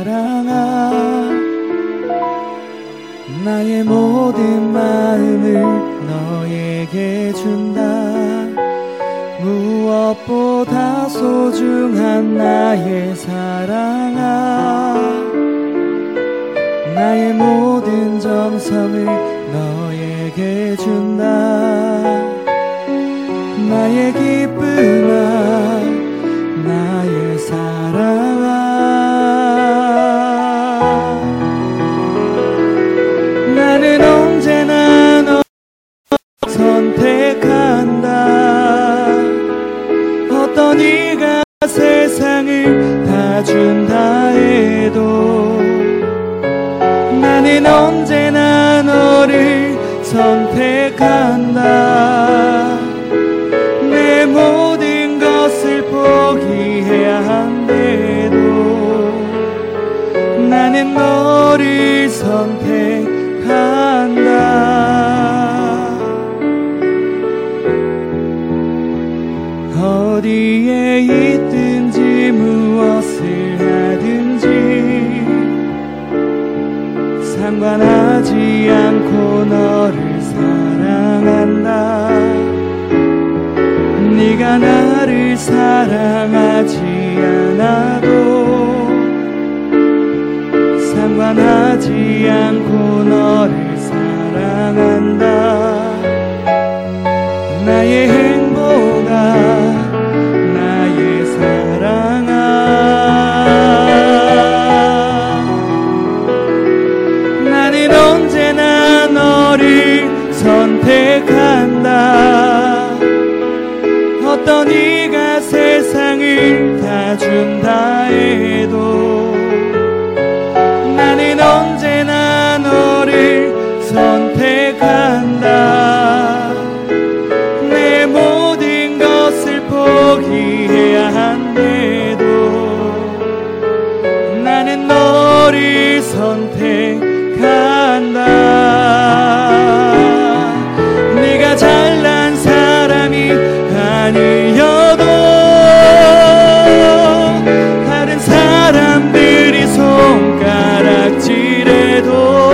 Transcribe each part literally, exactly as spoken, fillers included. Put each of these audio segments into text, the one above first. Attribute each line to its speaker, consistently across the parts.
Speaker 1: 사랑아 나의 모든 마음을 너에게 준다. 무엇보다 소중한 나의 사랑아 나의 모든 정성을 너에게 준다. 나의 기쁨아 나의 사랑아 나는 언제나 너 선택한다. 어떤 이가 세상을 다 준다 해도 나는 언제나 너를 선택한다. 내 모든 것을 포기해야 한데도 나는 너를 선택한다. 어디에 있든지 무엇을 하든지 상관하지 않고 너를 사랑한다. 네가 나를 사랑하지 않아도 상관하지 않고 너를 사랑한다. 나의 행복아 나의 사랑아 나는 언제나 너를 선택한다. 어떤 이가 세상을 다 준다 해도 나는 언제나 너를 선택한다. 내 모든 것을 포기해야 한데도 나는 너를 선택한다. 네가 잘난 사람이 아니어도 다른 사람들이 손가락질해도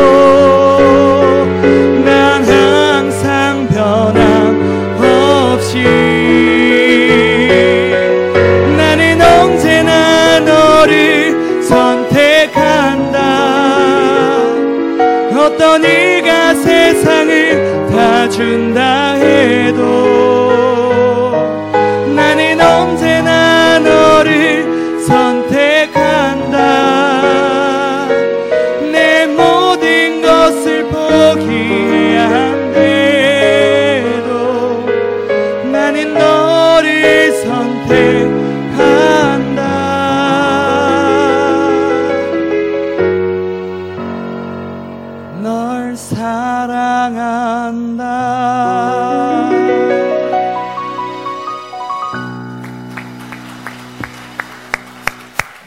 Speaker 1: 난 항상 변함없이 나는 언제나 너를 선택한다. 어떤 이가 세상을 다 준다 해도 나는 언제나 너를 선택한다. 내 모든 것을 포기해야 한데도 나는 너를 선택한다. 널 사랑한다.